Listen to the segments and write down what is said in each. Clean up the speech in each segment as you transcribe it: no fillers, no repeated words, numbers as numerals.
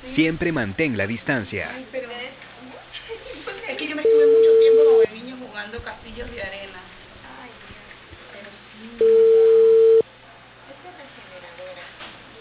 Siempre mantén la distancia. Ay, pero es que yo me estuve mucho tiempo con el niño jugando castillos de arena. Ay, pero sí, mi vida. Esta es regeneradora. Y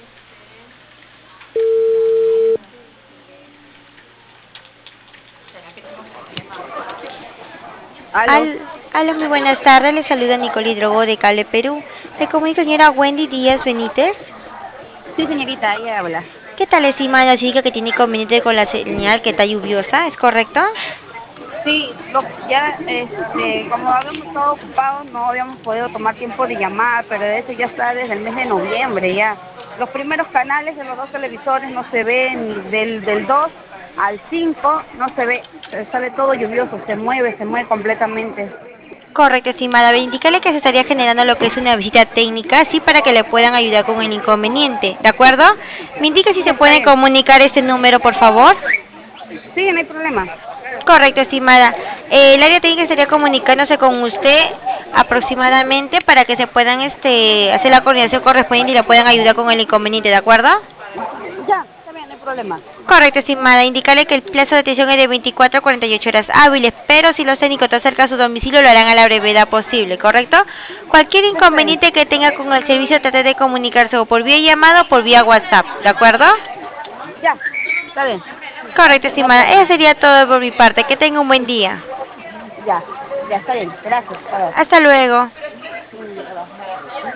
¿Será que tengo problemas? Aló. Aló, muy buenas tardes. Le saluda Nicole Hidrogo de Cable Perú. Me comunica señora Wendy Díaz Benítez. Sí, señorita, ella habla. ¿Qué tal, estimada chica que tiene inconveniente con la señal que está lluviosa? ¿Es correcto? Sí, ya, como habíamos estado ocupados, no habíamos podido tomar tiempo de llamar, pero de eso ya está desde el mes de noviembre ya. Los primeros canales de los dos televisores no se ven, ni del 2 al 5 no se ve, sale todo lluvioso, se mueve completamente. Correcto, estimada. A ver, indícale que se estaría generando lo que es una visita técnica, así para que le puedan ayudar con el inconveniente. ¿De acuerdo? Me indica si Sí, se está puede bien. comunicar este número, por favor. Sí, no hay problema. Correcto, estimada. El área técnica estaría comunicándose con usted aproximadamente para que se puedan hacer la coordinación correspondiente y le puedan ayudar con el inconveniente, ¿de acuerdo? Ya, está bien, no hay problema. Correcto, estimada. Indicarle que el plazo de atención es de 24 a 48 horas hábiles, pero si los técnicos están cerca de su domicilio lo harán a la brevedad posible, ¿correcto? Cualquier Sí, está bien. inconveniente que tenga con el servicio trate de comunicarse o por vía llamada o por vía WhatsApp, ¿de acuerdo? Ya, está bien. Correcto, No hay estimada. Eso problema. sería todo por mi parte. Que tenga un buen día. Ya, ya está bien. Gracias. A ver. Hasta luego.